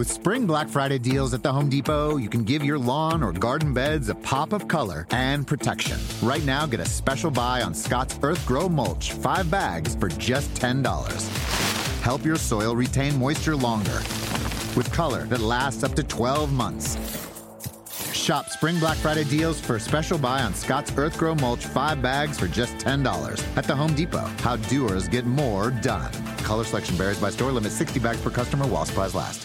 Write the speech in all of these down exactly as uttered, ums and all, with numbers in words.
With spring Black Friday deals at the Home Depot, you can give your lawn or garden beds a pop of color and protection. Right now, get a special buy on Scott's Earth Grow Mulch, five bags for just ten dollars. Help your soil retain moisture longer with color that lasts up to twelve months. Shop spring Black Friday deals for a special buy on Scott's Earth Grow Mulch, five bags for just ten dollars at the Home Depot. How doers get more done. Color selection varies by store. Limit sixty bags per customer while supplies last.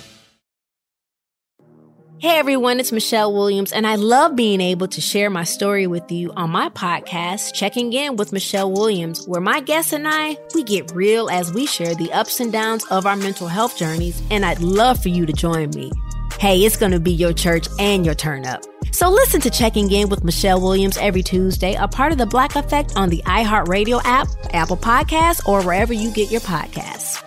Hey everyone, it's Michelle Williams, and I love being able to share my story with you on my podcast, Checking In with Michelle Williams, where my guests and I, we get real as we share the ups and downs of our mental health journeys, and I'd love for you to join me. Hey, it's going to be your church and your turn up. So listen to Checking In with Michelle Williams every Tuesday, a part of the Black Effect on the iHeartRadio app, Apple Podcasts, or wherever you get your podcasts.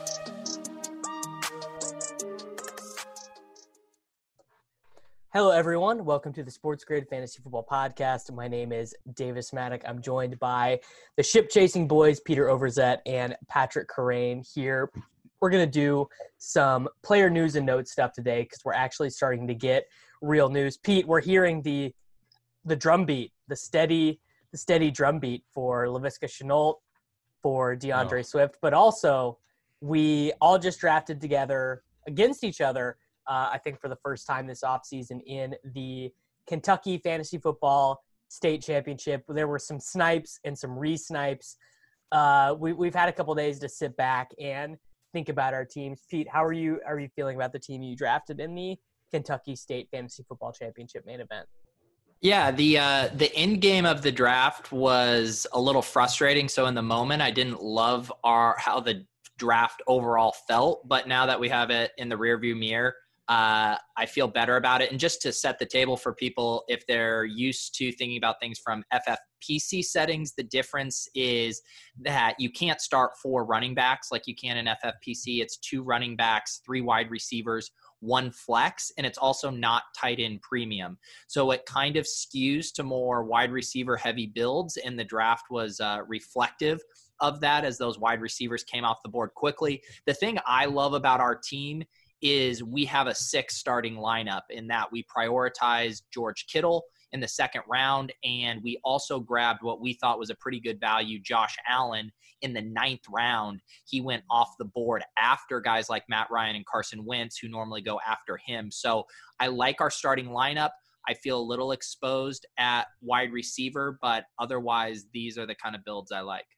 Hello, everyone. Welcome to the Sports Grid Fantasy Football Podcast. My name is Davis Maddock. I'm joined by the ship-chasing boys, Peter Overzet and Patrick Kerrane here. We're going to do some player news and notes stuff today because we're actually starting to get real news. Pete, we're hearing the the drum beat, the steady the steady drum beat for Laviska Shenault, for DeAndre oh. Swift, but also we all just drafted together against each other Uh, I think for the first time this offseason in the Kentucky Fantasy Football State Championship. There were some snipes and some re-snipes. Uh, we, we've had a couple days to sit back and think about our teams. Pete, how are you are you feeling about the team you drafted in the Kentucky State Fantasy Football Championship main event? Yeah, the uh, the end game of the draft was a little frustrating. So in the moment, I didn't love our how the draft overall felt. But now that we have it in the rearview mirror, Uh, I feel better about it. And just to set the table for people, if they're used to thinking about things from F F P C settings, the difference is that you can't start four running backs like you can in F F P C. It's two running backs, three wide receivers, one flex, and it's also not tight end premium. So it kind of skews to more wide receiver heavy builds, and the draft was uh, reflective of that as those wide receivers came off the board quickly. The thing I love about our team is we have a six starting lineup in that we prioritized George Kittle in the second round, and we also grabbed what we thought was a pretty good value, Josh Allen, in the ninth round. He went off the board after guys like Matt Ryan and Carson Wentz, who normally go after him. So I like our starting lineup. I feel a little exposed at wide receiver, but otherwise these are the kind of builds I like.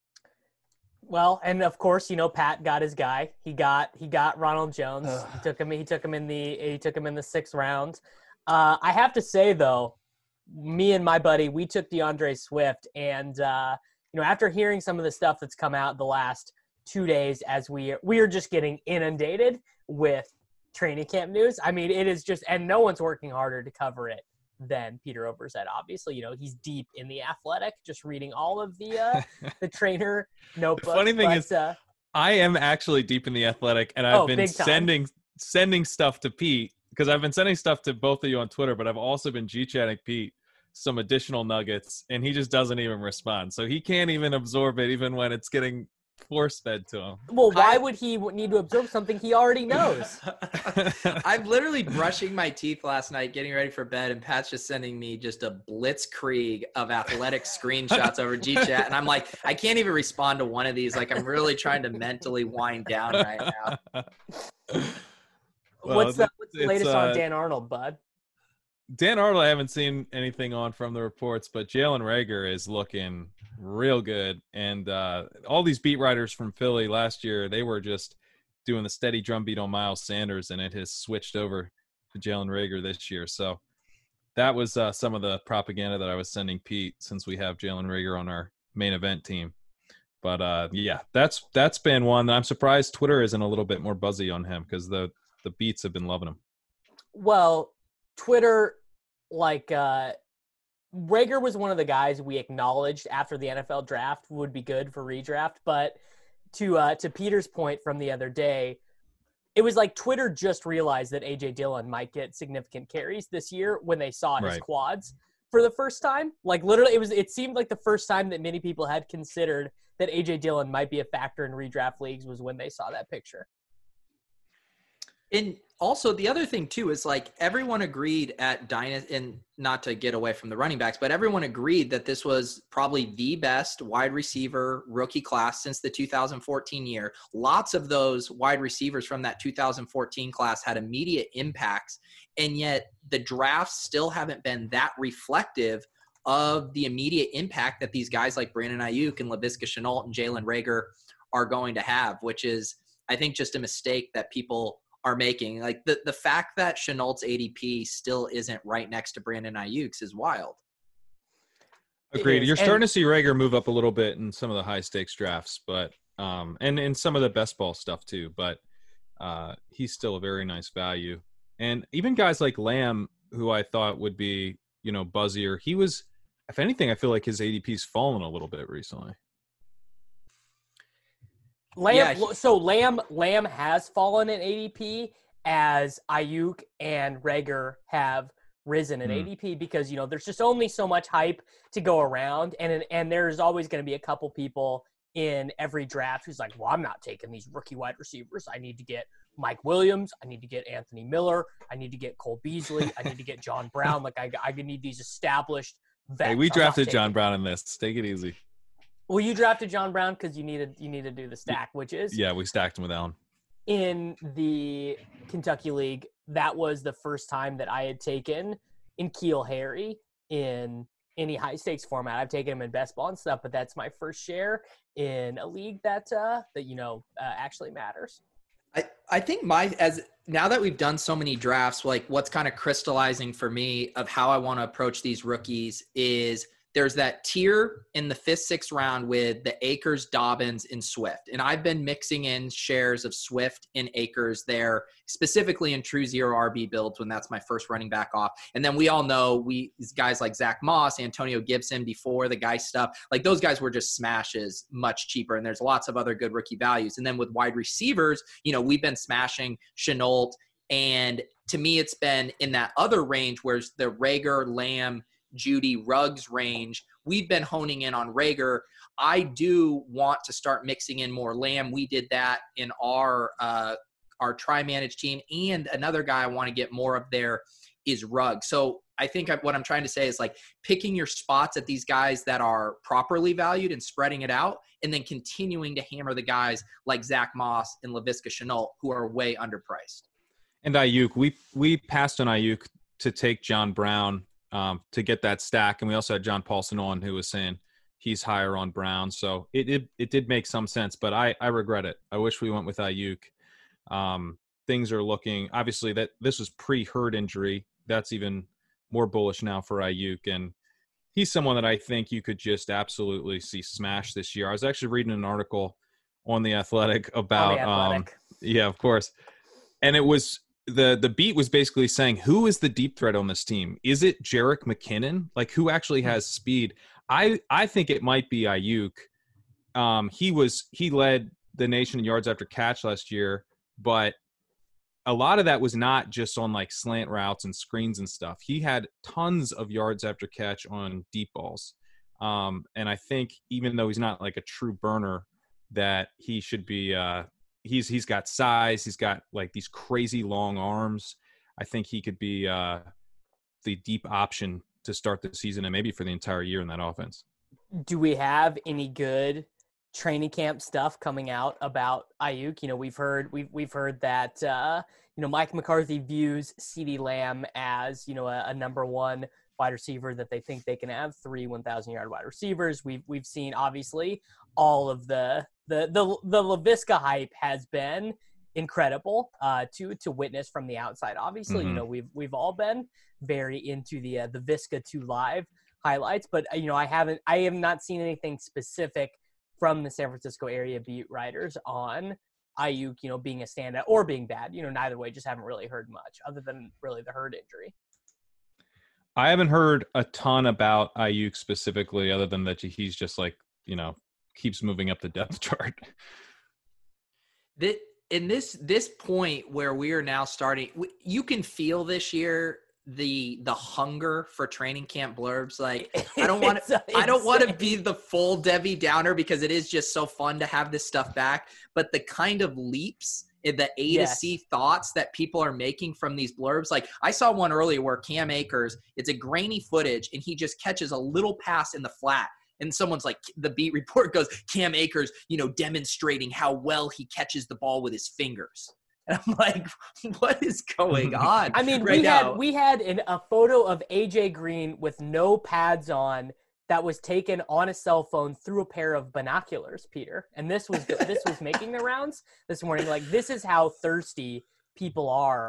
Well, and of course, you know, Pat got his guy. He got he got Ronald Jones. Ugh. He took him. He took him in the he took him in the sixth round. Uh, I have to say though, me and my buddy, we took DeAndre Swift, and uh, you know, after hearing some of the stuff that's come out the last two days, as we we are just getting inundated with training camp news. I mean, it is just, and no one's working harder to cover it than Peter Overzet. Obviously, you know, he's deep in the Athletic, just reading all of the uh, the trainer notebook. The funny thing but, is, uh, I am actually deep in the Athletic, and I've oh, been sending sending stuff to Pete because I've been sending stuff to both of you on Twitter, but I've also been G-chatting Pete some additional nuggets, and he just doesn't even respond. So he can't even absorb it, even when it's getting force fed to him. Well, why would he need to absorb something he already knows? I'm literally brushing my teeth last night, getting ready for bed, and Pat's just sending me just a blitzkrieg of Athletic screenshots over G-Chat, and I'm like, I can't even respond to one of these. Like, I'm really trying to mentally wind down right now. Well, what's the, what's the latest uh, on Dan Arnold, bud? Dan Arnold, I haven't seen anything on from the reports, but Jalen Reagor is looking real good. And uh, all these beat writers from Philly last year, they were just doing the steady drumbeat on Miles Sanders, and it has switched over to Jalen Reagor this year. So that was uh, some of the propaganda that I was sending Pete, since we have Jalen Reagor on our main event team. But uh, yeah, that's that's been one. I'm surprised Twitter isn't a little bit more buzzy on him, because the the beats have been loving him. Well, Twitter, like uh, Reagor was one of the guys we acknowledged after the N F L draft would be good for redraft. But to uh, to Peter's point from the other day, it was like Twitter just realized that A J Dillon might get significant carries this year when they saw his Right. quads for the first time. Like literally, it was it seemed like the first time that many people had considered that A J Dillon might be a factor in redraft leagues was when they saw that picture. And also the other thing too is like everyone agreed at Dynasty, and not to get away from the running backs, but everyone agreed that this was probably the best wide receiver rookie class since the two thousand fourteen year. Lots of those wide receivers from that two thousand fourteen class had immediate impacts, and yet the drafts still haven't been that reflective of the immediate impact that these guys like Brandon Ayuk and Laviska Shenault and Jalen Reagor are going to have, which is, I think, just a mistake that people are making. Like the, the fact that Chenault's A D P still isn't right next to Brandon Ayuk's is wild. Agreed. You're And- starting to see Reagor move up a little bit in some of the high stakes drafts, but um, and in some of the best ball stuff too. But uh, he's still a very nice value. And even guys like Lamb, who I thought would be, you know, buzzier, he was, if anything, I feel like his A D P's fallen a little bit recently. Lamb, Yeah, he- so Lamb, Lamb has fallen in A D P as Ayuk and Reagor have risen in Hmm. A D P because, you know, there's just only so much hype to go around. And, and there's always going to be a couple people in every draft who's like, well, I'm not taking these rookie wide receivers. I need to get Mike Williams. I need to get Anthony Miller. I need to get Cole Beasley. I need to get John Brown. Like I, I need these established vets. Hey, we I'm not drafted John taking- Brown in this. Take it easy. Well, you drafted John Brown because you needed you need to do the stack, which is Yeah, we stacked him with Allen. in the Kentucky League. That was the first time that I had taken in Keel Harry in any high stakes format. I've taken him in best ball and stuff, but that's my first share in a league that uh, that you know uh, actually matters. I, I think my as now that we've done so many drafts, like what's kind of crystallizing for me of how I want to approach these rookies is there's that tier in the fifth, sixth round with the Akers, Dobbins, and Swift. And I've been mixing in shares of Swift and Akers there, specifically in true zero R B builds when that's my first running back off. And then we all know we these guys like Zach Moss, Antonio Gibson before the guy stuff, like those guys were just smashes much cheaper. And there's lots of other good rookie values. And then with wide receivers, you know, we've been smashing Shenault. And to me, it's been in that other range where the Reagor, Lamb, Judy, Ruggs range. We've been honing in on Reagor. I do want to start mixing in more Lamb. We did that in our uh, our tri-managed team. And another guy I want to get more of there is Ruggs. So I think what I'm trying to say is like picking your spots at these guys that are properly valued and spreading it out, and then continuing to hammer the guys like Zach Moss and Laviska Shenault who are way underpriced. And Ayuk, we we passed on Ayuk to take John Brown um, to get that stack, and we also had John Paulson on who was saying he's higher on Brown. So it it, it did make some sense, but I, I regret it. I wish we went with Ayuk. Um, things are looking obviously that this was pre-Hurd injury. That's even more bullish now for Ayuk, and he's someone that I think you could just absolutely see smash this year. I was actually reading an article on The Athletic about, On The um, Athletic. yeah, of course. And it was the the beat was basically saying, who is the deep threat on this team? Is it Jerick McKinnon? Like, who actually has speed? I I think it might be Ayuk. Um, he was he led the nation in yards after catch last year, but a lot of that was not just on like slant routes and screens and stuff. He had tons of yards after catch on deep balls. Um, and I think even though he's not like a true burner, that he should be uh, he's he's got size, he's got like these crazy long arms. I think he could be uh, the deep option to start the season and maybe for the entire year in that offense. Do we have any good training camp stuff coming out about Ayuk? You know, we've heard we've we've heard that uh, you know, Mike McCarthy views CeeDee Lamb as, you know, a, a number one wide receiver that they think they can have three one thousand yard wide receivers. We've we've seen obviously all of the the the the Laviska hype has been incredible uh, to to witness from the outside. Obviously, Mhm. you know, we've we've all been very into the uh, the Visca two live highlights, but uh, you know, I haven't I have not seen anything specific from the San Francisco area beat writers on Ayuk, you know, being a standout or being bad. You know, neither way, just haven't really heard much other than really the Hurd injury. I haven't heard a ton about Ayuk specifically, other than that he's just like, you know, keeps moving up the depth chart. That in this this point where we are now starting, you can feel this year the the hunger for training camp blurbs. Like, I don't want to I don't want to be the full Debbie Downer because it is just so fun to have this stuff back, but the kind of leaps the A Yes. to C thoughts that people are making from these blurbs. Like I saw one earlier where Cam Akers, it's a grainy footage and he just catches a little pass in the flat. And someone's like, the beat report goes, Cam Akers, you know, demonstrating how well he catches the ball with his fingers. And I'm like, what is going on? I mean, right we now? had we had an, a photo of A J Green with no pads on that was taken on a cell phone through a pair of binoculars, Peter. And this was this was making the rounds this morning. Like, this is how thirsty people are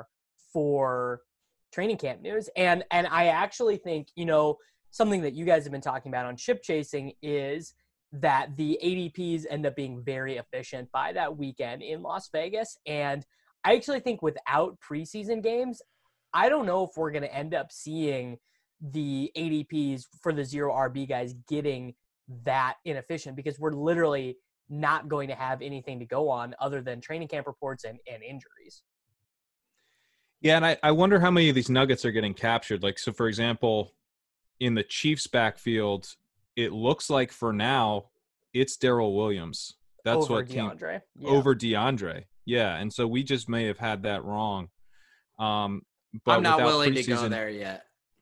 for training camp news. And and I actually think, you know, something that you guys have been talking about on Ship Chasing is that the A D Ps end up being very efficient by that weekend in Las Vegas. And I actually think without preseason games, I don't know if we're going to end up seeing the A D Ps for the zero R B guys getting that inefficient, because we're literally not going to have anything to go on other than training camp reports and, and injuries. Yeah, and I, I wonder how many of these nuggets are getting captured. Like, so for example, in the Chiefs backfield, it looks like for now it's Darrell Williams. That's over what came DeAndre. Yeah. over DeAndre. Yeah, and so we just may have had that wrong. Um, but I'm not without willing to go preseason- there yet.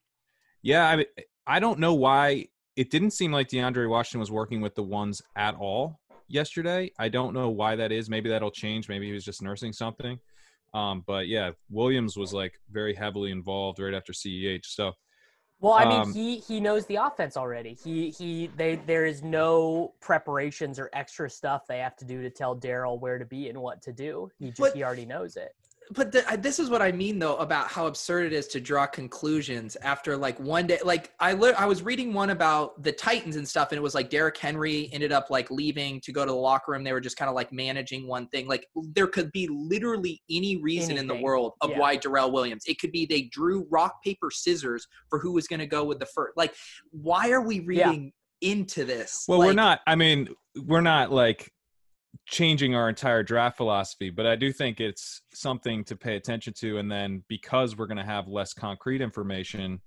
Yeah, I mean, I don't know why it didn't seem like DeAndre Washington was working with the ones at all yesterday. I don't know why that is. Maybe that'll change. Maybe he was just nursing something. Um, but yeah, Williams was like very heavily involved right after C E H. So, Well, I mean, um, he he knows the offense already. He he they there is no preparations or extra stuff they have to do to tell Darrell where to be and what to do. He just But- he already knows it. But the, I- this is what I mean, though, about how absurd it is to draw conclusions after like one day. Like I, li- I was reading one about the Titans and stuff, and it was like Derrick Henry ended up like leaving to go to the locker room. They were just kind of like managing one thing. Like there could be literally any reason in the Anything. world of Yeah. why Darrell Williams. It could be they drew rock, paper, scissors for who was going to go with the first. Like, why are we Yeah. reading into this? well, we're Like, not. I mean, we're not like changing our entire draft philosophy, but I do think it's something to pay attention to. And then because we're going to have less concrete information,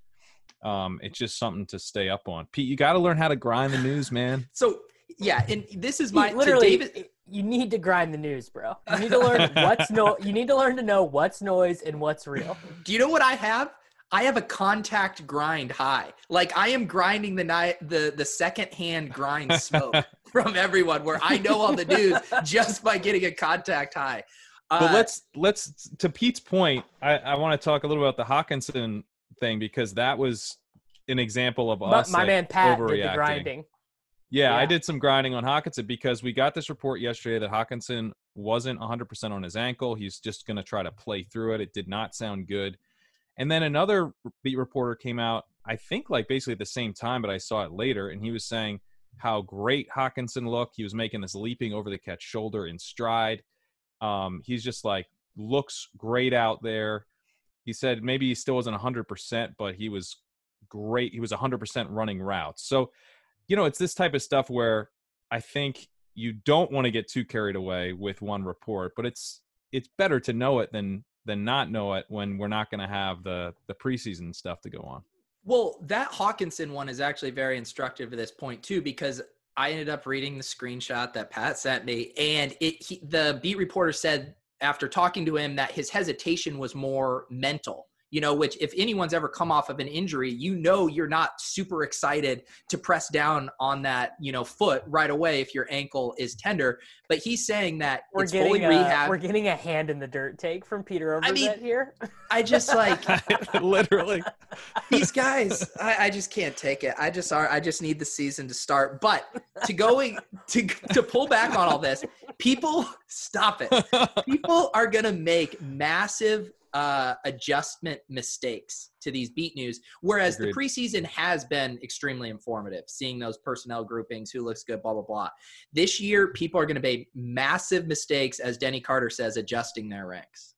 um, it's just something to stay up on. Pete, you got to learn how to grind the news, man. So yeah, and this is my He- literally, to David. you need to grind the news, bro. You need to learn what's no. You need to learn to know what's noise and what's real. Do you know what I have? I have a contact grind high. Like I am grinding the night, the the secondhand grind smoke from everyone, where I know all the news just by getting a contact high. Uh, But let's let's to Pete's point. I, I want to talk a little about the Hawkinson thing, because that was an example of But us. my like, man Pat did the overreacting. grinding. Yeah, I Yeah. did some grinding on Hawkinson because we got this report yesterday that Hawkinson wasn't one hundred percent on his ankle. He's just going to try to play through it. It did not sound good. And then another beat reporter came out, I think like basically at the same time, but I saw it later, and he was saying how great Hawkinson looked. He was making this leaping over the catch shoulder in stride. Um, he's just like looks great out there. He said maybe he still wasn't one hundred percent, but he was great. He was one hundred percent running routes. So, you know, it's this type of stuff where I think you don't want to get too carried away with one report, but it's it's better to know it than than not know it when we're not going to have the the preseason stuff to go on. Well, that Hawkinson one is actually very instructive at this point too, because I ended up reading the screenshot that Pat sent me, and it he, the beat reporter said after talking to him that his hesitation was more mental. You know, which if anyone's ever come off of an injury, you know you're not super excited to press down on that, you know, foot right away if your ankle is tender. But he's saying that We're it's fully getting a, rehab. we're getting a hand in the dirt take from Peter I mean, Overzet here. I just like Literally. these guys. I, I just can't take it. I just are. I just need the season to start. But to going to to pull back on all this, people stop it. People are gonna make massive uh, adjustment mistakes to these beat news, whereas Agreed. the preseason has been extremely informative, seeing those personnel groupings, who looks good, blah, blah, blah. This year, people are going to make massive mistakes, as Denny Carter says, adjusting their ranks.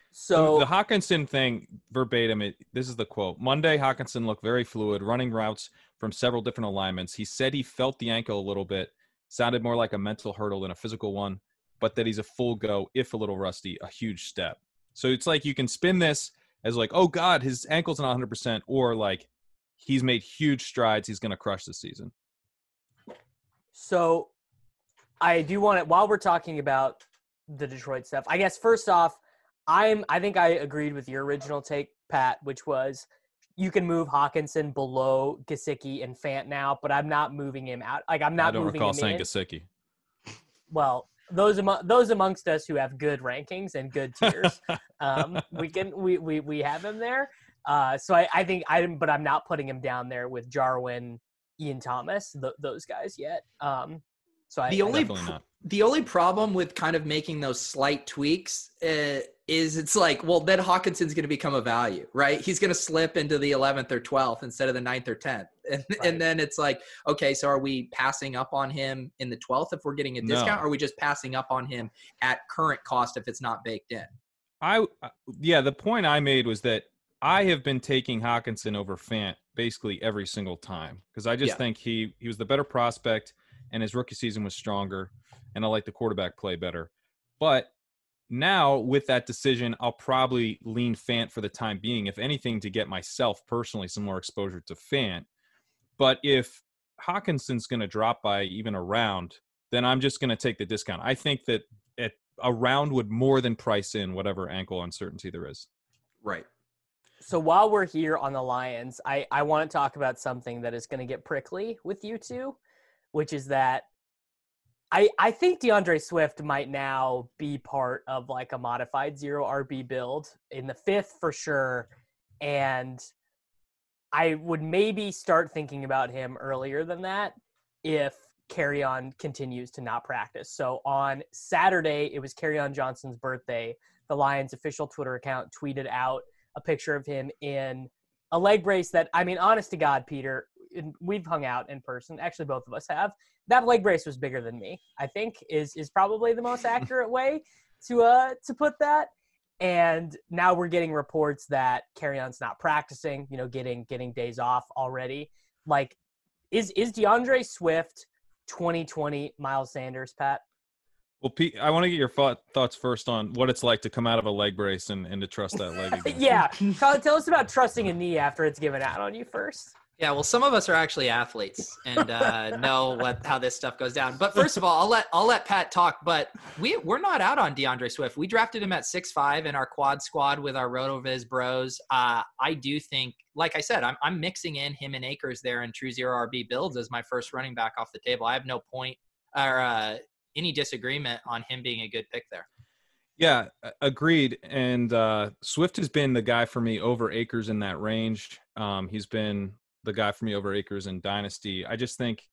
So the Hawkinson thing, verbatim, it, this is the quote. Monday, Hawkinson looked very fluid, running routes from several different alignments. He said he felt the ankle a little bit, sounded more like a mental hurdle than a physical one, but that he's a full go, if a little rusty, a huge step. So it's like you can spin this as like, oh, God, his ankle's not one hundred percent, or like he's made huge strides. He's going to crush this season. So I do want to, while we're talking about the Detroit stuff. I guess first off, I'm I think I agreed with your original take, Pat, which was you can move Hawkinson below Gesicki and Fant now, but I'm not moving him out. Like I'm not I don't moving recall him saying in. Gesicki. Well, those among those amongst us who have good rankings and good tiers, um, we can we, we we have him there. Uh, so I, I think I but I'm not putting him down there with Jarwin, Ian Thomas, th- those guys yet. Um, so I, The only Definitely not. the only problem with kind of making those slight tweaks uh, is it's like, well, then Hawkinson's going to become a value, right? He's going to slip into the eleventh or twelfth instead of the ninth or tenth. And, Right. and then it's like, okay, so are we passing up on him in the twelfth if we're getting a No. discount? Or are we just passing up on him at current cost if it's not baked in? I yeah, the point I made was that I have been taking Hawkinson over Fant basically every single time because I just Yeah. think he he was the better prospect and his rookie season was stronger, and I like the quarterback play better. But now with that decision, I'll probably lean Fant for the time being, if anything, to get myself personally some more exposure to Fant. But if Hawkinson's going to drop by even a round, then I'm just going to take the discount. I think that at a round would more than price in whatever ankle uncertainty there is. Right. So while we're here on the Lions, I, I want to talk about something that is going to get prickly with you two, which is that I I think DeAndre Swift might now be part of like a modified zero R B build in the fifth for sure. And I would maybe start thinking about him earlier than that if Kerryon continues to not practice. So on Saturday, it was Kerryon Johnson's birthday. The Lions official Twitter account tweeted out a picture of him in a leg brace that, I mean, honest to God, Peter, we've hung out in person. Actually, both of us have. That leg brace was bigger than me, I think, is is probably the most accurate way to uh to put that. And now we're getting reports that Kerryon's not practicing, you know, getting getting days off already. Like, is is DeAndre Swift twenty twenty Miles Sanders, Pat? Well, Pete, I want to get your thought, thoughts first on what it's like to come out of a leg brace and, and to trust that leg again. Yeah. Tell, tell us about trusting a knee after it's given out on you first. Yeah, well, some of us are actually athletes and uh, know what how this stuff goes down. But first of all, I'll let I'll let Pat talk. But we we're not out on DeAndre Swift. We drafted him at six five in our quad squad with our RotoViz bros. Uh, I do think, like I said, I'm I'm mixing in him and Akers there in true zero R B builds as my first running back off the table. I have no point or uh, any disagreement on him being a good pick there. Yeah, agreed. And uh, Swift has been the guy for me over Akers in that range. Um, he's been the guy for me over Akers in Dynasty. I just think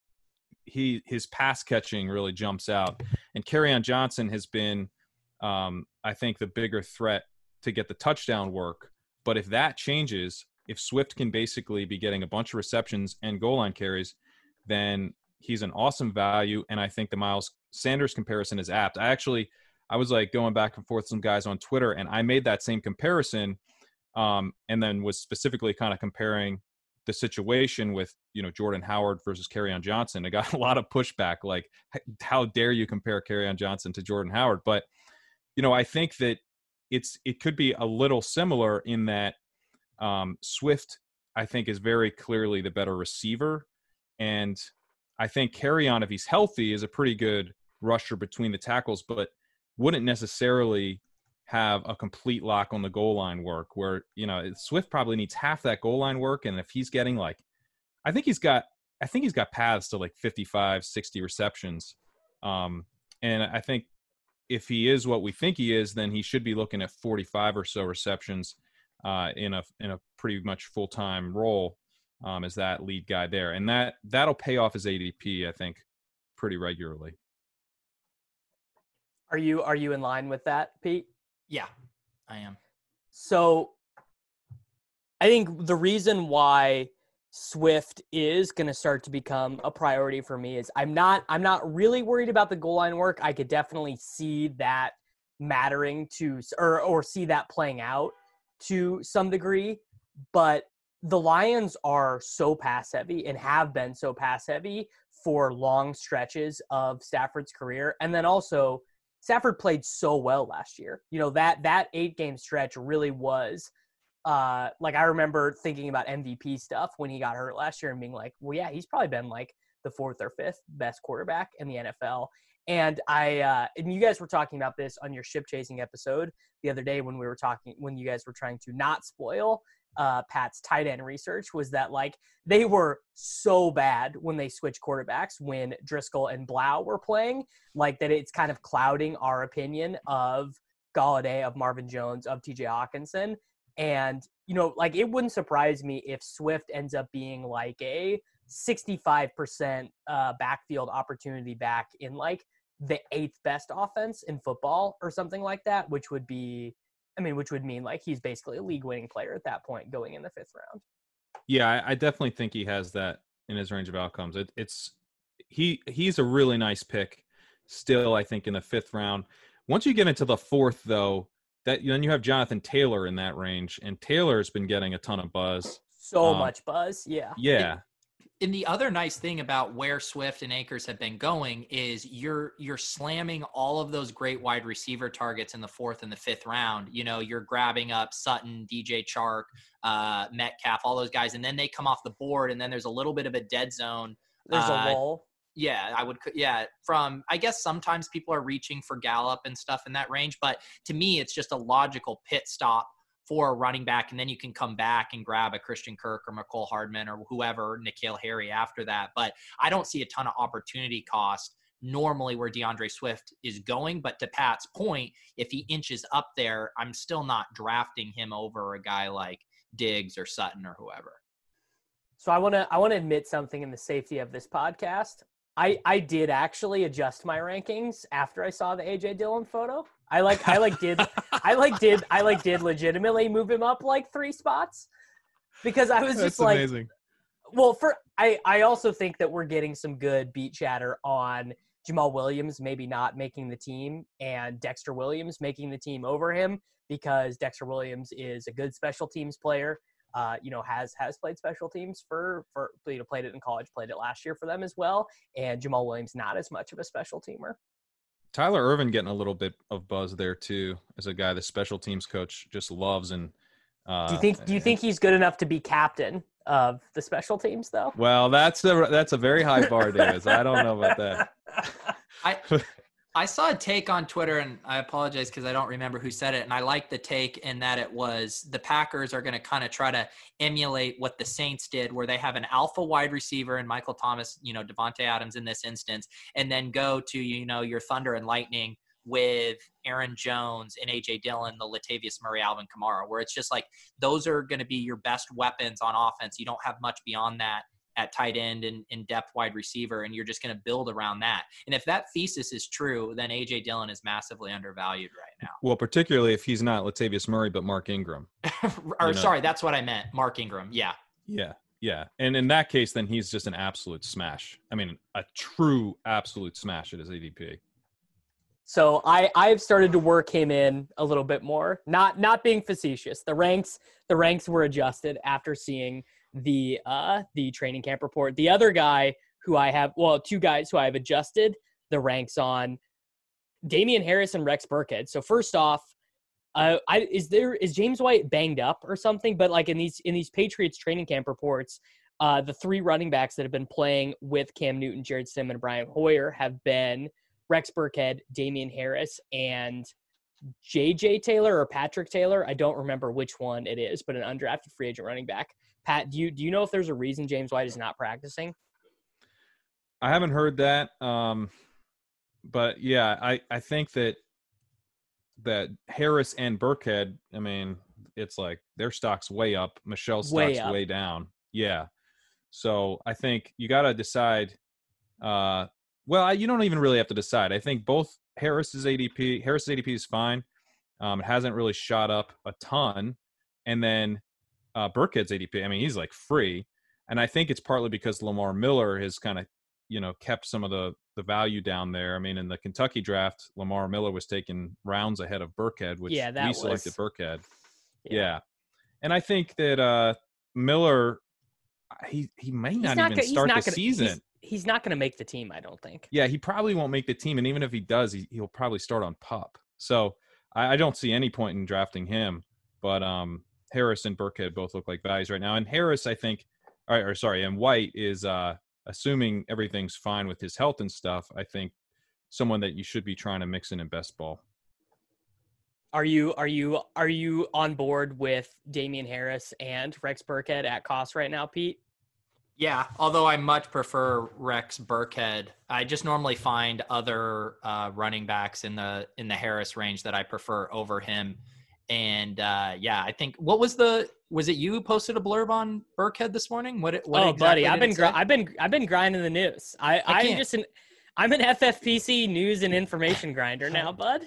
he his pass catching really jumps out. And Kerryon Johnson has been, um, I think, the bigger threat to get the touchdown work. But if that changes, if Swift can basically be getting a bunch of receptions and goal line carries, then he's an awesome value. And I think the Miles Sanders comparison is apt. I actually, I was like going back and forth with some guys on Twitter, and I made that same comparison um, and then was specifically kind of comparing the situation with, you know, Jordan Howard versus Kerryon Johnson. I got a lot of pushback, like, how dare you compare Kerryon Johnson to Jordan Howard? But, you know, I think that it's it could be a little similar in that um, Swift, I think, is very clearly the better receiver. And I think Kerryon, if he's healthy, is a pretty good rusher between the tackles, but wouldn't necessarily have a complete lock on the goal line work where, you know, Swift probably needs half that goal line work. And if he's getting like, I think he's got, I think he's got paths to like fifty-five, sixty receptions. Um, and I think if he is what we think he is, then he should be looking at forty-five or so receptions uh, in a, in a pretty much full-time role um, as that lead guy there. And that, that'll pay off his A D P, I think, pretty regularly. Are you are you in line with that, Pete? Yeah, I am. So I think the reason why Swift is going to start to become a priority for me is I'm not I'm not really worried about the goal line work. I could definitely see that mattering to or or see that playing out to some degree, but the Lions are so pass heavy and have been so pass heavy for long stretches of Stafford's career. And then also Stafford played so well last year. You know, that that eight-game stretch really was uh, – like I remember thinking about M V P stuff when he got hurt last year and being like, well, yeah, he's probably been like the fourth or fifth best quarterback in the N F L. And I uh, and you guys were talking about this on your ship chasing episode the other day when we were talking when you guys were trying to not spoil uh, Pat's tight end research, was that like they were so bad when they switched quarterbacks when Driscoll and Blau were playing, like that it's kind of clouding our opinion of Golladay, of Marvin Jones, of T J Hawkinson. And, you know, like it wouldn't surprise me if Swift ends up being like a sixty-five percent uh, backfield opportunity back in like the eighth best offense in football or something like that, which would be, I mean, which would mean like he's basically a league winning player at that point going in the fifth round. Yeah, I, I definitely think he has that in his range of outcomes. It, it's he he's a really nice pick still, I think, in the fifth round. Once you get into the fourth, though, that then you have Jonathan Taylor in that range, and Taylor's been getting a ton of buzz. So um, much buzz, yeah. Yeah. And the other nice thing about where Swift and Akers have been going is you're you're slamming all of those great wide receiver targets in the fourth and the fifth round. You know, you're grabbing up Sutton, D J Chark, uh, Metcalf, all those guys, and then they come off the board, and then there's a little bit of a dead zone. There's uh, a lull. Yeah, I would. Yeah, from I guess sometimes people are reaching for Gallup and stuff in that range, but to me, it's just a logical pit stop for a running back, and then you can come back and grab a Christian Kirk or McCole Hardman or whoever, N'Keal Harry after that. But I don't see a ton of opportunity cost normally where DeAndre Swift is going. But to Pat's point, if he inches up there, I'm still not drafting him over a guy like Diggs or Sutton or whoever. So I want to I want to admit something in the safety of this podcast. I, I did actually adjust my rankings after I saw the A J Dillon photo. I like I like did I like did I like did legitimately move him up like three spots because I was That's just like, amazing. Well, for I I also think that we're getting some good beat chatter on Jamal Williams maybe not making the team and Dexter Williams making the team over him because Dexter Williams is a good special teams player. Uh, you know, has has played special teams for, for, you know, played it in college, played it last year for them as well. And Jamal Williams, not as much of a special teamer. Tyler Ervin getting a little bit of buzz there too, as a guy the special teams coach just loves. And uh, do you think do you think he's good enough to be captain of the special teams though? Well, that's a that's a very high bar, Davis. I don't know about that. I I saw a take on Twitter, and I apologize because I don't remember who said it. And I like the take in that it was the Packers are going to kind of try to emulate what the Saints did, where they have an alpha wide receiver and Michael Thomas, you know, Devontae Adams in this instance, and then go to, you know, your Thunder and Lightning with Aaron Jones and A J Dillon, the Latavius Murray, Alvin Kamara, where it's just like those are going to be your best weapons on offense. You don't have much beyond that at tight end and in depth wide receiver, and you're just going to build around that. And if that thesis is true, then A J Dillon is massively undervalued right now. Well, particularly if he's not Latavius Murray, but Mark Ingram. or you know. Sorry, that's what I meant. Mark Ingram. Yeah. Yeah. Yeah. And in that case, then he's just an absolute smash. I mean, a true absolute smash at his A D P. So I, I've started to work him in a little bit more, not not being facetious. The ranks the ranks were adjusted after seeing the uh, the training camp report. The other guy who I have, well, two guys who I have adjusted the ranks on, Damian Harris and Rex Burkhead. So first off, uh, I, is there is James White banged up or something? But like in these in these Patriots training camp reports, uh, the three running backs that have been playing with Cam Newton, Jared Stidham, and Brian Hoyer have been Rex Burkhead, Damian Harris, and J J Taylor or Patrick Taylor. I don't remember which one it is, but an undrafted free agent running back. Pat, do you do you know if there's a reason James White is not practicing? I haven't heard that, um, but yeah, I, I think that that Harris and Burkhead, I mean, it's like their stock's way up. Michelle's stock's Way up. way down. Yeah, so I think you got to decide. Uh, well, you don't even really have to decide. I think both Harris's A D P, Harris's A D P is fine. Um, it hasn't really shot up a ton, and then. Uh, Burkhead's A D P, I mean, he's like free. And I think it's partly because Lamar Miller has kind of, you know, kept some of the, the value down there. I mean, in the Kentucky draft, Lamar Miller was taken rounds ahead of Burkhead, which Yeah, that we was- selected Burkhead. Yeah. Yeah. And I think that uh, Miller, he he may He's not, not even gonna- he's start not the gonna- season. He's, he's not going to make the team, I don't think. Yeah, he probably won't make the team. And even if he does, he, he'll probably start on PUP. So I, I don't see any point in drafting him. But um, Harris and Burkhead both look like values right now. And Harris, I think, or, or sorry, and White is uh, assuming everything's fine with his health and stuff. I think someone that you should be trying to mix in in best ball. Are you are you are you on board with Damian Harris and Rex Burkhead at cost right now, Pete? Yeah, although I much prefer Rex Burkhead. I just normally find other uh, running backs in the in the Harris range that I prefer over him. And uh, yeah, I think what was the was it you who posted a blurb on Burkhead this morning? What? what oh, exactly buddy, I've did been it gr- say? I've been I've been grinding the news. I, I I'm can't. just an I'm an F F P C news and information grinder now, bud.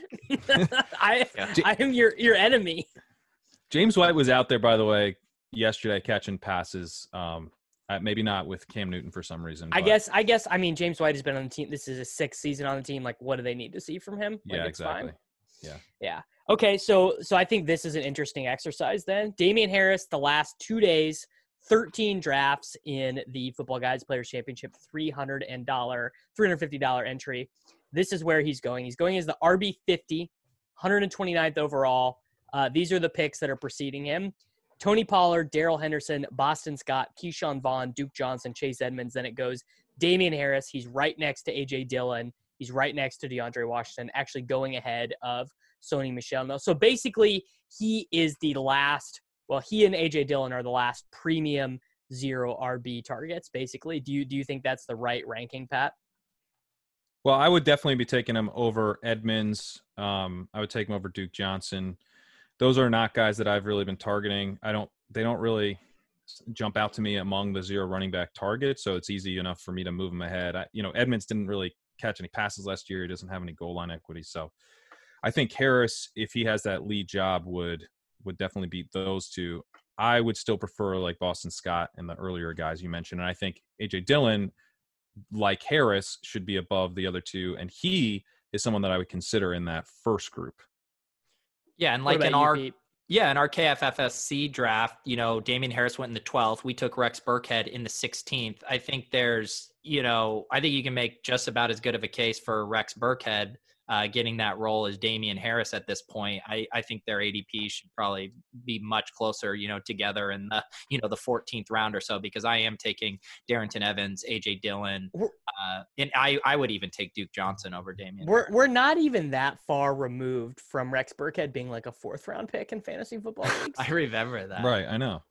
I Yeah. I am your your enemy. James White was out there, by the way, yesterday catching passes. Um, uh, maybe not with Cam Newton for some reason. I but- guess I guess I mean James White has been on the team. This is his sixth season on the team. Like, what do they need to see from him? Like, Yeah, it's fine. exactly. Yeah. Yeah. Okay, so so I think this is an interesting exercise then. Damian Harris, the last two days, thirteen drafts in the Football Guys Players Championship, three hundred dollars, three hundred fifty dollars entry. This is where he's going. He's going as the R B fifty, one hundred twenty-ninth overall. Uh, these are the picks that are preceding him. Tony Pollard, Darrell Henderson, Boston Scott, Keyshawn Vaughn, Duke Johnson, Chase Edmonds. Then it goes Damian Harris. He's right next to A J Dillon. He's right next to DeAndre Washington, actually going ahead of Sony Michel. No, so basically he is the last, well, he and A J Dillon are the last premium zero R B targets, basically. Do you do you think that's the right ranking, Pat? Well, I would definitely be taking him over Edmonds. Um, I would take him over Duke Johnson. Those are not guys that I've really been targeting. I don't, they don't really jump out to me among the zero running back targets. So it's easy enough for me to move them ahead. I, you know, Edmonds didn't really catch any passes last year. He doesn't have any goal line equity. So I think Harris, if he has that lead job, would, would definitely beat those two. I would still prefer like Boston Scott and the earlier guys you mentioned. And I think A J Dillon, like Harris, should be above the other two. And he is someone that I would consider in that first group. Yeah, and What like in about you, our Pete? yeah, in our K F F S C draft, you know, Damian Harris went in the twelfth. We took Rex Burkhead in the sixteenth. I think there's, you know, I think you can make just about as good of a case for Rex Burkhead uh, getting that role as Damian Harris at this point. I, I think their A D P should probably be much closer, you know, together in the, you know, the fourteenth round or so, because I am taking Darrington Evans, A J Dillon, uh, and I, I would even take Duke Johnson over Damian We're Harris. we're not even that far removed from Rex Burkhead being like a fourth round pick in fantasy football leagues. I remember that. Right. I know.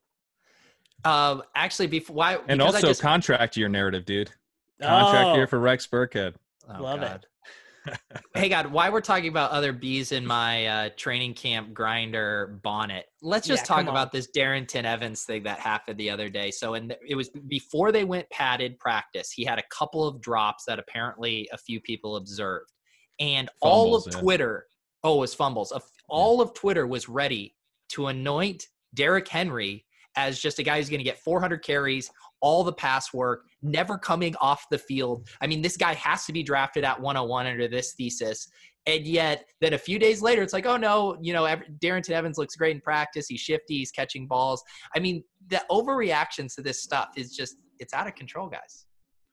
Um, actually, before why And because I also just, contract year narrative, dude. Contract Oh, year for Rex Burkhead. oh, love it. God. Hey, God, why we're talking about other bees in my uh, training camp grinder bonnet, let's just Yeah, talk come on. about this Darrington Evans thing that happened the other day. So in the, it was before they went padded practice. He had a couple of drops that apparently a few people observed. And all of Fumbles, yeah. Twitter, oh, it was fumbles. Of- All of Twitter was ready to anoint Derrick Henry as just a guy who's going to get four hundred carries, all the pass work, never coming off the field. I mean, this guy has to be drafted at one oh one under this thesis. And yet then a few days later, it's like, oh no, you know, every, Darrington Evans looks great in practice. He's shifty. He's catching balls. I mean, the overreactions to this stuff is just, it's out of control, guys.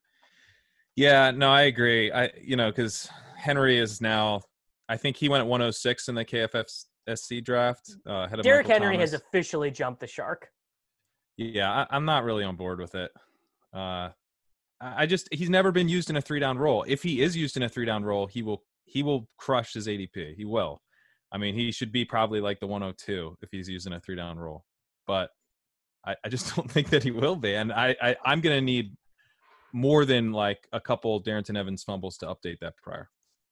Yeah, no, I agree. I, you know, because Henry is now, I think he went at one oh six in the K F F S C draft. Uh, ahead of Derrick Michael Henry Thomas. has officially jumped the shark. Yeah, I, I'm not really on board with it. Uh, I I just he's never been used in a three down role. If he is used in a three down role, he will he will crush his A D P. He will. I mean, he should be probably like the one oh two if he's using a three down role. But I, I just don't think that he will be. And I, I I'm gonna need more than like a couple Darrington Evans fumbles to update that prior.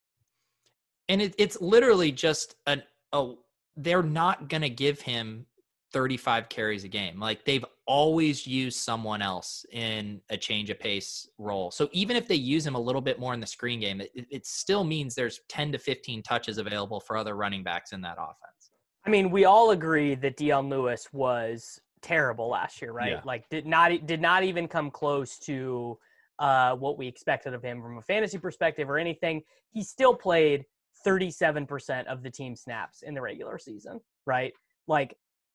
And it, it's literally just an, oh, they're not going to give him thirty-five carries a game. Like they've always used someone else in a change of pace role. So even if they use him a little bit more in the screen game, it, it still means there's ten to fifteen touches available for other running backs in that offense. I mean, we all agree that Dion Lewis was terrible last year, right? Yeah. Like did not did not even come close to uh, what we expected of him from a fantasy perspective or anything. He still played thirty-seven percent of the team snaps in the regular season, right? Like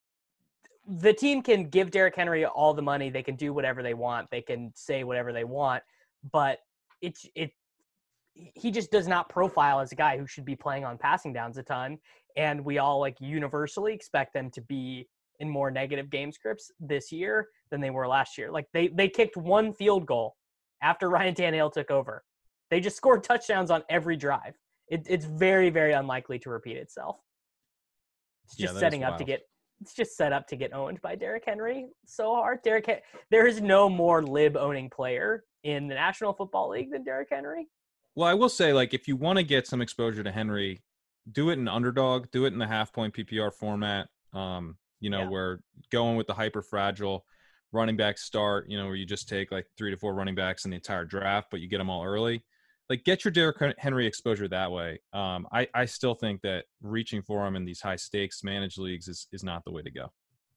the team can give Derrick Henry all the money. They can do whatever they want. They can say whatever they want, but it's, it, he just does not profile as a guy who should be playing on passing downs a ton. And we all like universally expect them to be in more negative game scripts this year than they were last year. Like they, they kicked one field goal after Ryan Tannehill took over. They just scored touchdowns on every drive. It, it's very, very unlikely to repeat itself. It's just yeah, setting up to get it's just set up to get owned by Derrick Henry so hard. Derrick Hen- there is no more lib owning player in the National Football League than Derrick Henry. Well, I will say, like, if you want to get some exposure to Henry, do it in underdog, do it in the half point P P R format. Um, you know, Yeah. where going with the hyper fragile running back start, you know, where you just take like three to four running backs in the entire draft, but you get them all early. Like, get your Derrick Henry exposure that way. Um, I, I still think that reaching for him in these high stakes managed leagues is, is not the way to go.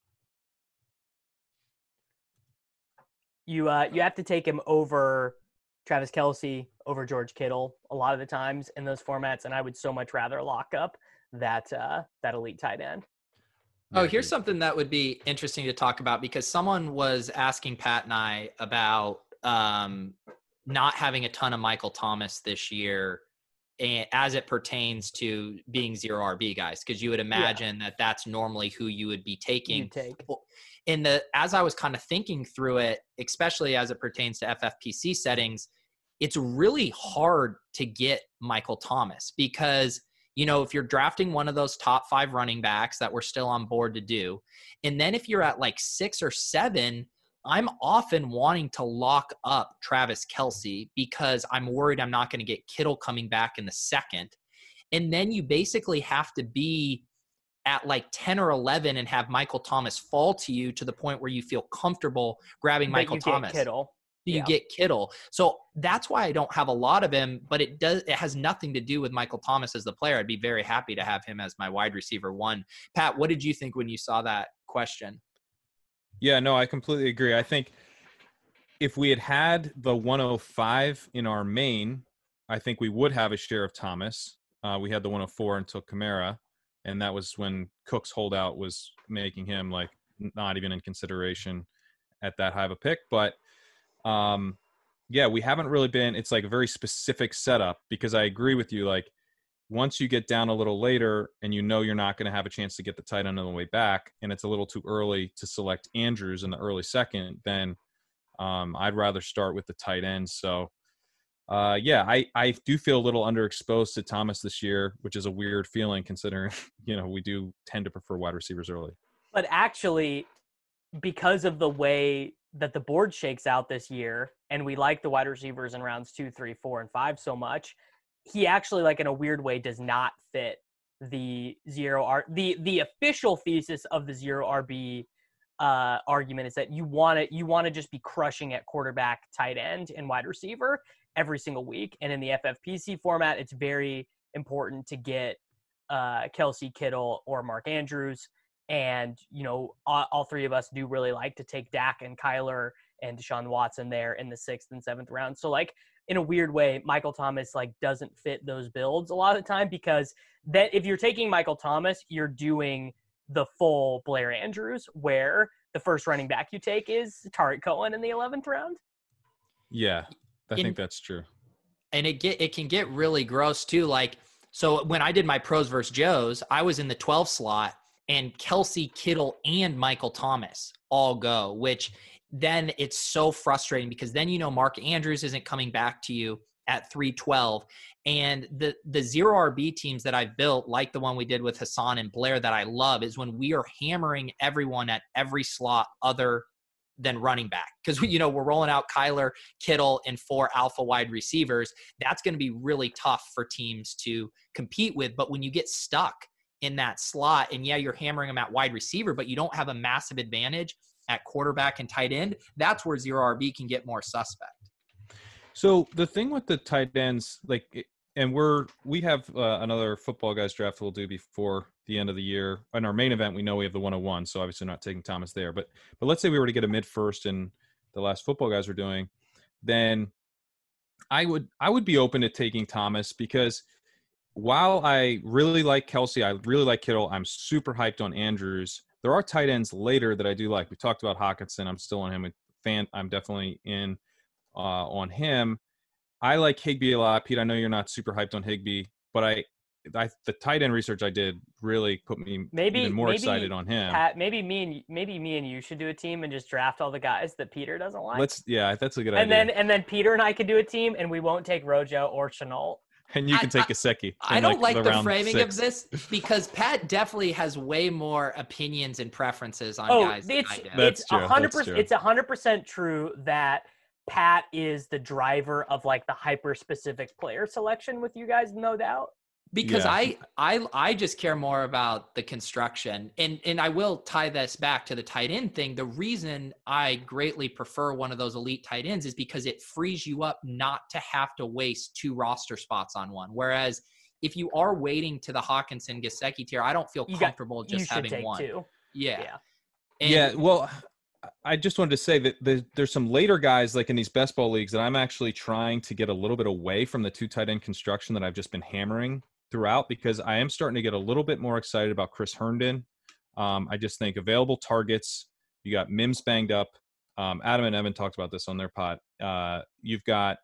You uh, you have to take him over Travis Kelce, over George Kittle a lot of the times in those formats, and I would so much rather lock up that uh, that elite tight end. Oh, here's something that would be interesting to talk about, because someone was asking Pat and I about um, not having a ton of Michael Thomas this year, and as it pertains to being zero R B guys, because you would imagine yeah. that that's normally who you would be taking. You take. In the as I was kind of thinking through it, especially as it pertains to F F P C settings, it's really hard to get Michael Thomas because, you know, if you're drafting one of those top five running backs that we're still on board to do, and then if you're at like six or seven, I'm often wanting to lock up Travis Kelce because I'm worried I'm not going to get Kittle coming back in the second. And then you basically have to be at like ten or eleven and have Michael Thomas fall to you to the point where you feel comfortable grabbing but Michael you Thomas. Get Kittle. You yeah. get Kittle. So that's why I don't have a lot of him, but it does, it has nothing to do with Michael Thomas as the player. I'd be very happy to have him as my wide receiver one. Pat, what did you think when you saw that question? Yeah, no, I completely agree. I think if we had had the one oh five in our main, I think we would have a share of Thomas. Uh, we had the one oh four and took Kamara, and that was when Cook's holdout was making him like not even in consideration at that high of a pick. But um, yeah, we haven't really been – it's like a very specific setup because I agree with you. Like once you get down a little later and you know you're not going to have a chance to get the tight end on the way back and it's a little too early to select Andrews in the early second, then um, I'd rather start with the tight end. So, uh, yeah, I, I do feel a little underexposed to Thomas this year, which is a weird feeling considering, you know, we do tend to prefer wide receivers early. But actually, because of the way that the board shakes out this year, and we like the wide receivers in rounds two, three, four, and five so much, he actually, like in a weird way, does not fit the zero R. The the official thesis of the zero R B uh, argument is that you want to you want to just be crushing at quarterback, tight end, and wide receiver every single week. And in the F F P C format, it's very important to get uh, Kelce, Kittle, or Mark Andrews. And, you know, all, all three of us do really like to take Dak and Kyler and Deshaun Watson there in the sixth and seventh round. So, like, in a weird way, Michael Thomas, like, doesn't fit those builds a lot of the time because that if you're taking Michael Thomas, you're doing the full Blair Andrews where the first running back you take is Tariq Cohen in the eleventh round. Yeah, I in, think that's true. And it get it can get really gross, too. Like, so when I did my pros versus Joes, I was in the twelve slot. And Kelce, Kittle, and Michael Thomas all go, which then it's so frustrating because then you know Mark Andrews isn't coming back to you at three twelve. And the the zero R B teams that I've built, like the one we did with Hassan and Blair that I love, is when we are hammering everyone at every slot other than running back. Because, you know, we're rolling out Kyler, Kittle, and four alpha wide receivers. That's going to be really tough for teams to compete with. But when you get stuck in that slot, and yeah, you're hammering them at wide receiver, but you don't have a massive advantage at quarterback and tight end, that's where zero R B can get more suspect. So the thing with the tight ends, like, and we're, we have uh, another Football Guys draft we'll do before the end of the year. In our main event, we know we have the one oh one, so obviously not taking Thomas there. But, but let's say we were to get a mid first in the last Football Guys we're doing, then I would, I would be open to taking Thomas because while I really like Kelce, I really like Kittle, I'm super hyped on Andrews. There are tight ends later that I do like. We talked about Hockenson. I'm still on him. Fan, I'm definitely in uh, on him. I like Higbee a lot. Pete, I know you're not super hyped on Higbee, but I I, the tight end research I did really put me maybe, even more maybe, excited on him. Pat, maybe me and maybe me and you should do a team and just draft all the guys that Peter doesn't like. Let's yeah, that's a good and idea. And then and then Peter and I could do a team, and we won't take Rojo or Chenault. And you can I, take Gesicki. I don't like, like the, the framing six. of this because Pat definitely has way more opinions and preferences on oh, guys. It's than I do. That's it's true. hundred percent. True. It's a hundred percent true that Pat is the driver of like the hyper specific player selection with you guys, no doubt. Because yeah. I, I I just care more about the construction. And and I will tie this back to the tight end thing. The reason I greatly prefer one of those elite tight ends is because it frees you up not to have to waste two roster spots on one. Whereas if you are waiting to the Hawkinson Gesicki tier, I don't feel you comfortable got, just having take one. Two. Yeah. Yeah. And, yeah. Well, I just wanted to say that there's, there's some later guys like in these best ball leagues that I'm actually trying to get a little bit away from the two tight end construction that I've just been hammering throughout, because I am starting to get a little bit more excited about Chris Herndon. Um, I just think available targets. You got Mims banged up. Um, Adam and Evan talked about this on their pod. Uh, you've got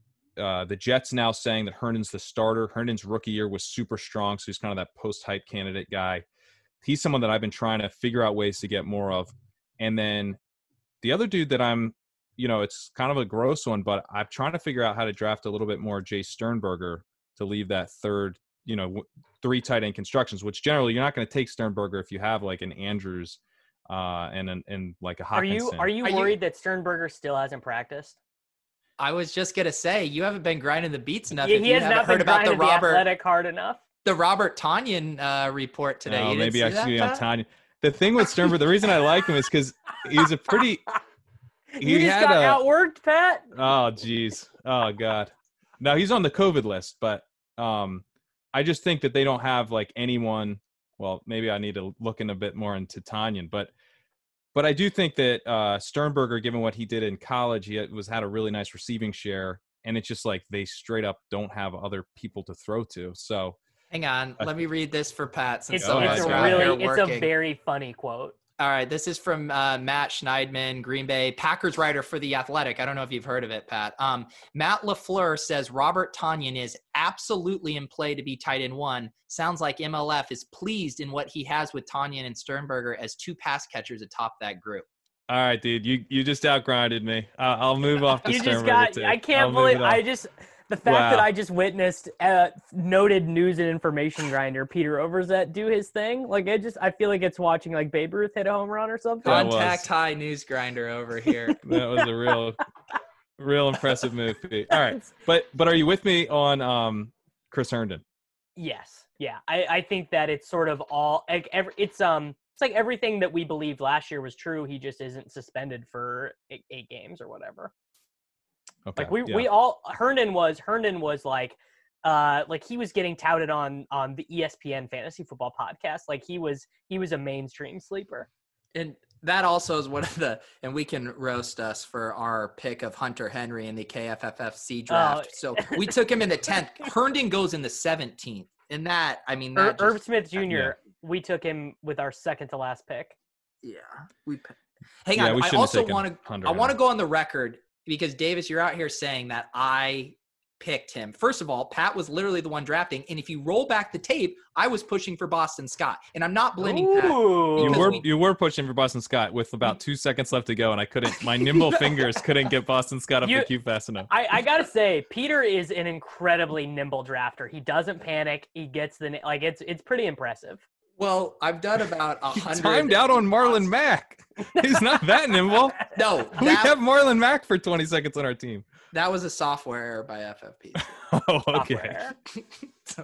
uh, the Jets now saying that Herndon's the starter. Herndon's rookie year was super strong, so he's kind of that post-hype candidate guy. He's someone that I've been trying to figure out ways to get more of. And then the other dude that I'm, you know, it's kind of a gross one, but I'm trying to figure out how to draft a little bit more Jay Sternberger to leave that third, you know, three tight end constructions, which generally you're not going to take Sternberger if you have like an Andrews uh, and an, and like a Hawkinson. Are you are you Are worried you, that Sternberger still hasn't practiced? I was just gonna say you haven't been grinding the beats enough. Yeah, if he you has haven't not heard been about the grinding Robert the athletic hard enough. the Robert Tanyan uh, report today. Oh, You maybe didn't I see should that, be on Pat? Tanyan. The thing with Sternberger, the reason I like him is because he's a pretty. He you just had got a, outworked, Pat. Oh, geez. Oh, God. Now he's on the COVID list, but um, I just think that they don't have like anyone. Well, maybe I need to look in a bit more into Tanyan, but but I do think that uh, Sternberger, given what he did in college, he had, was had a really nice receiving share, and it's just like they straight up don't have other people to throw to. So Hang on, let me read this for Pat. Since It's, some of it's us a are out here really it's working. a very funny quote. All right, this is from uh, Matt Schneidman, Green Bay Packers writer for The Athletic. I don't know if you've heard of it, Pat. Um, Matt LaFleur says Robert Tanyan is absolutely in play to be tight end one. Sounds like M L F is pleased in what he has with Tanyan and Sternberger as two pass catchers atop that group. all right, dude, you you just outgrinded me. Uh, I'll move off to You Sternberger. just got. too. I can't I'll move believe. it off. I just the fact Wow. that I just witnessed uh, noted news and information grinder Peter Overzet do his thing. Like it just. I feel like it's watching like Babe Ruth hit a home run or something. That was- Contact high news grinder over here. That was a real, real impressive move, Pete. All right, but but are you with me on um Chris Herndon? Yes. Yeah. I, I think that it's sort of all like every, it's um it's like everything that we believed last year was true. He just isn't suspended for eight, eight games or whatever. Okay. Like we, yeah. we all Herndon was Herndon was like uh like he was getting touted on on the E S P N fantasy football podcast. Like he was he was a mainstream sleeper. And that also is one of the, and we can roast us for our pick of Hunter Henry in the K F F F C draft. Oh. So we took him in the tenth. Herndon goes in the seventeenth. And that, I mean, Ir- that Irv just, Smith Junior yeah. We took him with our second to last pick. yeah. We, hang Yeah, on. we I shouldn't have also taken want to, Hunter I want to Henry. go on the record because Davis, you're out here saying that I picked him. First of all, Pat was literally the one drafting. And if you roll back the tape, I was pushing for Boston Scott. And I'm not blaming Pat. Ooh. You because were we- you were pushing for Boston Scott with about two seconds left to go, and I couldn't. My nimble fingers couldn't get Boston Scott up You- the queue fast enough. I, I gotta say, Peter is an incredibly nimble drafter. He doesn't panic. He gets the like. It's it's pretty impressive. Well, I've done about a He hundred. timed out on Marlon Mack. He's not that nimble. No, We that, have Marlon Mack for twenty seconds on our team. that was a software error by F F P. Oh, okay. Software.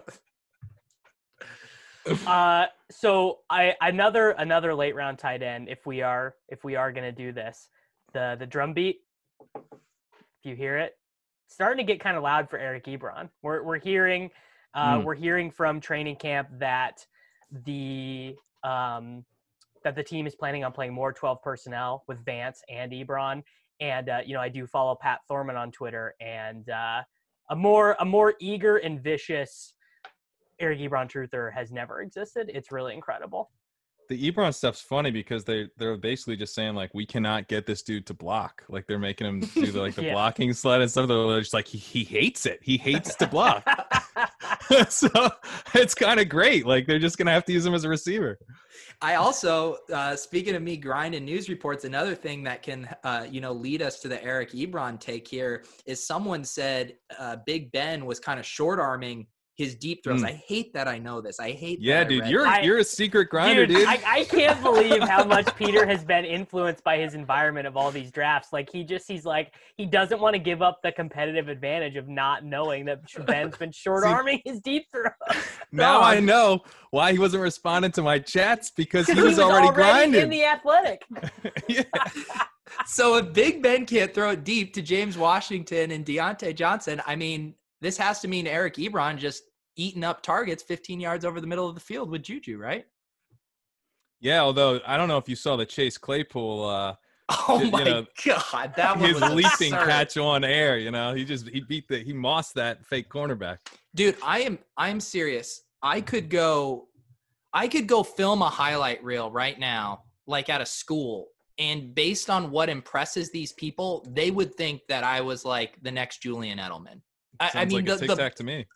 Uh, so I another another late round tight end. If we are if we are gonna do this, the the drum beat. If you hear it, it's starting to get kind of loud for Eric Ebron. We're we're hearing, uh, Mm. we're hearing from training camp that the um that the team is planning on playing more twelve personnel with Vance and Ebron. And uh, you know, I do follow Pat Thorman on Twitter, and uh, a more a more eager and vicious Eric Ebron truther has never existed. It's really incredible. The Ebron stuff's funny because they they're basically just saying like we cannot get this dude to block. Like they're making him do the, like the Yeah. blocking sled and stuff. They're just like he, he hates it. He hates to block. So it's kind of great. Like they're just going to have to use him as a receiver. I also, uh, speaking of me grinding news reports, another thing that can, uh, you know, lead us to the Eric Ebron take here is someone said uh, Big Ben was kind of short arming his deep throws. Mm. I hate that I know this. I hate yeah, that. dude, I you're I, you're a secret grinder, dude. dude. I, I can't believe how much Peter has been influenced by his environment of all these drafts. Like he just, he's like, he doesn't want to give up the competitive advantage of not knowing that Ben's been short arming his deep throws. Now I know why he wasn't responding to my chats because he was, he was already, already grinding. in the Athletic. Yeah. So if Big Ben can't throw it deep to James Washington and Deontay Johnson, I mean, this has to mean Eric Ebron just eating up targets fifteen yards over the middle of the field with Juju, right? Yeah, although I don't know if you saw the Chase Claypool. Uh, oh you my know, God, that one his was leaping absurd. catch on air. You know, he just he beat the he mossed that fake cornerback. Dude, I am I'm serious. I could go, I could go film a highlight reel right now, like at a school. And based on what impresses these people, they would think that I was like the next Julian Edelman. I, Sounds I mean, like the, a tic tac to me.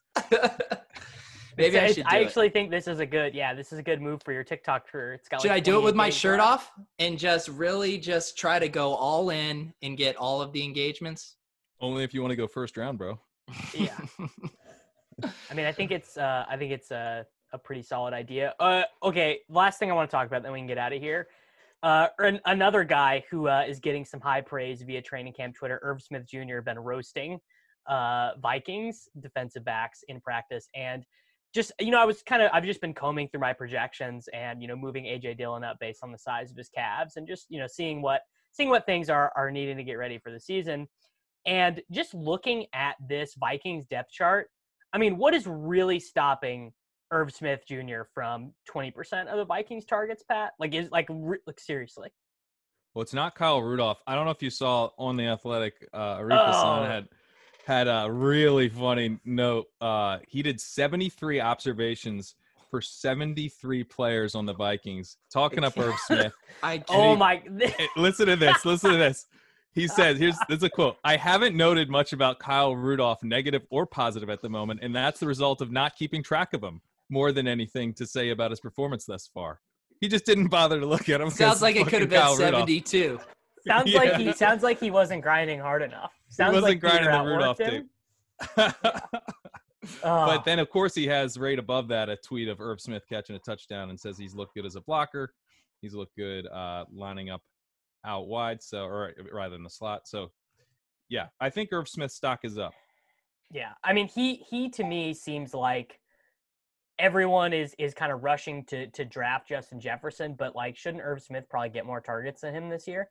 Maybe I It's- should. Do I it. actually think this is a good, yeah, this is a good move for your TikTok career. It's got. Should like I do it with my twenty-eight shirt days off and just really just try to go all in and get all of the engagements? Only if you want to go first round, bro. left. Yeah. I mean, I think it's, uh, I think it's a, a pretty solid idea. Uh, okay, last thing I want to talk about, then we can get out of here. Uh, an, another guy who uh, is getting some high praise via training camp Twitter, Irv Smith Junior, been roasting uh, Vikings defensive backs in practice. And just, you know, I was kind of, I've just been combing through my projections and, you know, moving A J Dillon up based on the size of his calves and just, you know, seeing what, seeing what things are, are needing to get ready for the season. And just looking at this Vikings depth chart, I mean, what is really stopping Irv Smith Junior from twenty percent of the Vikings targets, Pat? Like, is like, re- like seriously. Well, it's not Kyle Rudolph. I don't know if you saw on the Athletic, uh, Arif Hassan Oh. had had a really funny note. Uh, he did seventy-three observations for seventy-three players on the Vikings, talking up Irv Smith. I Oh he- my! Hey, listen to this. Listen to this. He says, here's this is a quote. I haven't noted much about Kyle Rudolph, negative or positive at the moment, and that's the result of not keeping track of him more than anything to say about his performance thus far. He just didn't bother to look at him. 'cause sounds like it fucking could have been Kyle Rudolph. seventy-two. Sounds Yeah. like he sounds like he wasn't grinding hard enough. Sounds He wasn't like grinding Peter the Rudolph outworked him. tape. Oh. But then, of course, he has right above that a tweet of Irv Smith catching a touchdown and says he's looked good as a blocker. He's looked good uh, lining up out wide, so or rather in the slot. So, yeah, I think Irv Smith's stock is up. Yeah, I mean, he he to me seems like everyone is is kind of rushing to to draft Justin Jefferson, but like, shouldn't Irv Smith probably get more targets than him this year?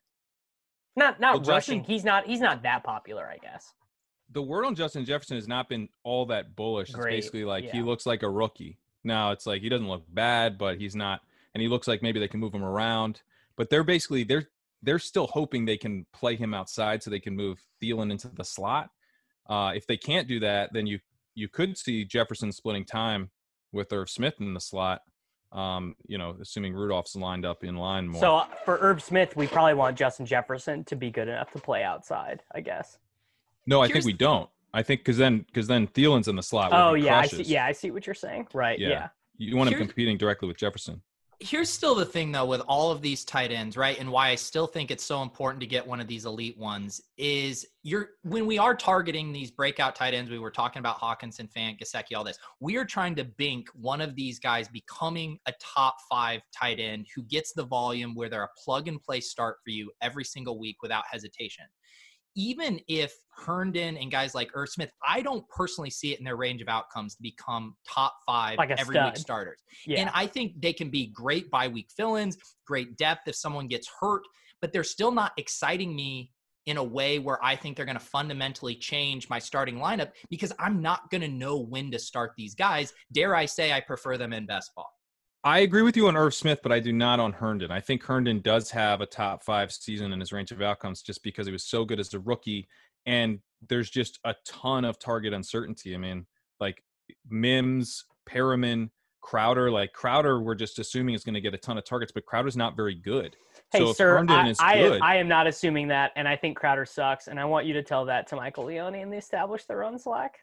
Not not Well, rushing. Justin- He's not he's not that popular, I guess. The word on Justin Jefferson has not been all that bullish. It's Great, basically like he yeah. looks like a rookie. Now it's like he doesn't look bad, but he's not, and he looks like maybe they can move him around. But they're basically they're they're still hoping they can play him outside so they can move Thielen into the slot. Uh, if they can't do that, then you you could see Jefferson splitting time with Irv Smith in the slot. Um, you know, assuming Rudolph's lined up in line more. So uh, for Irv Smith, we probably want Justin Jefferson to be good enough to play outside, I guess. no, I Here's- think we don't. I think because then because then Thielen's in the slot. where Oh he yeah, I crushes. see. Yeah, I see what you're saying. Right. Yeah. Yeah. You want him Here's- competing directly with Jefferson. Here's still the thing, though, with all of these tight ends, right? And why I still think it's so important to get one of these elite ones is you're when we are targeting these breakout tight ends, we were talking about Hawkinson, Fant, Gesicki, all this. We are trying to bank one of these guys becoming a top five tight end who gets the volume where they're a plug and play start for you every single week without hesitation. Even if Herndon and guys like Irv Smith, I don't personally see it in their range of outcomes to become top five Like a every stud. week starters. Yeah. And I think they can be great bye week fill-ins, great depth if someone gets hurt, but they're still not exciting me in a way where I think they're going to fundamentally change my starting lineup because I'm not going to know when to start these guys. Dare I say I prefer them in best ball. I agree with you on Irv Smith, but I do not on Herndon. I think Herndon does have a top five season in his range of outcomes just because he was so good as a rookie. And there's just a ton of target uncertainty. I mean, like Mims, Perriman, Crowder, like Crowder, we're just assuming is going to get a ton of targets, but Crowder's not very good. Hey, so if sir, Herndon I, is I, good, I am not assuming that, and I think Crowder sucks, and I want you to tell that to Michael Leone and the Establish the Run Slack.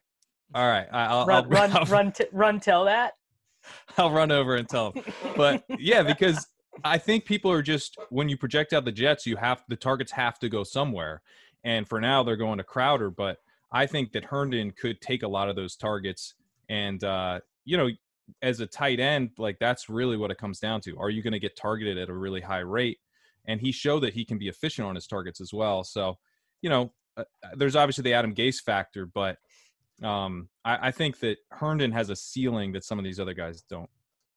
All right, I- I'll Run, I'll, run, I'll, run, t- run. Tell that. I'll run over and tell them. But yeah, because I think people are just, when you project out the Jets, you have the targets have to go somewhere, and for now they're going to Crowder. But I think that Herndon could take a lot of those targets, and uh, you know, as a tight end, like that's really what it comes down to. Are you going to get targeted at a really high rate? And he showed that he can be efficient on his targets as well. So, you know, uh, there's obviously the Adam Gase factor, but um, I, I think that Herndon has a ceiling that some of these other guys don't.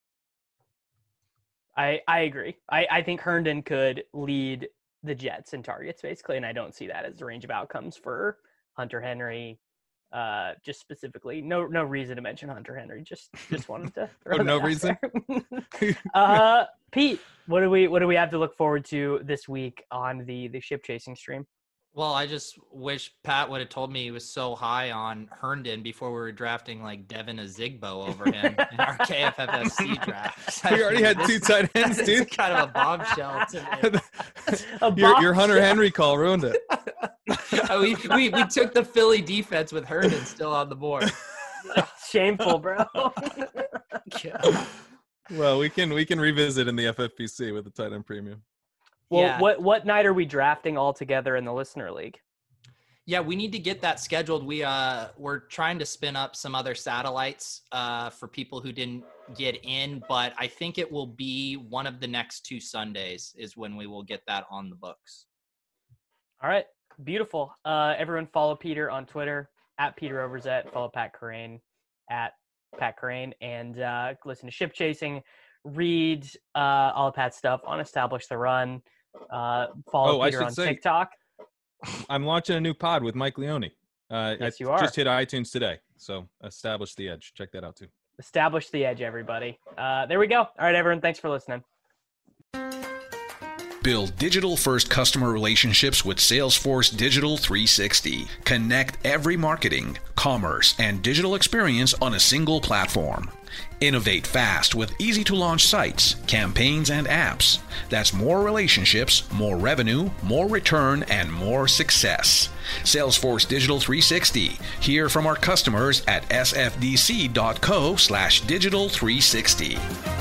I, I agree. I, I think Herndon could lead the Jets in targets, basically, and I don't see that as the range of outcomes for Hunter Henry. Uh, just specifically, no no reason to mention Hunter Henry. Just just wanted to. Throw Oh, no that out reason? there. uh, Pete, what do we what do we have to look forward to this week on the the ship chasing stream? Well, I just wish Pat would have told me he was so high on Herndon before we were drafting like Devin Azigbo over him in our K F F S C draft. We already had This- two tight ends, this dude. is kind of a bombshell to me. A your, your Hunter bombshell. Henry call ruined it. we, we we took the Philly defense with Herndon still on the board. Shameful, bro. Well, we can we can revisit in the F F P C with the tight end premium. Well, Yeah. what what night are we drafting all together in the listener league? Yeah, we need to get that scheduled. We uh we're trying to spin up some other satellites uh for people who didn't get in, but I think it will be one of the next two Sundays is when we will get that on the books. All right, beautiful. Uh, everyone follow Peter on Twitter at Peter Overzet. Follow Pat Corain at Pat Corain, and uh, listen to Ship Chasing. Read uh, all of Pat's stuff on Establish the Run. Uh, follow Oh, I Peter should on say- TikTok. I'm launching a new pod with Mike Leone. Uh, Yes, I you are. just hit iTunes today, so Establish the Edge. Check that out too. Establish the Edge, everybody. Uh, there we go. All right, everyone. Thanks for listening. Build digital-first customer relationships with Salesforce Digital three sixty. Connect every marketing, commerce, and digital experience on a single platform. Innovate fast with easy-to-launch sites, campaigns, and apps. That's more relationships, more revenue, more return, and more success. Salesforce Digital three sixty. Hear from our customers at sfdc.co slash digital360.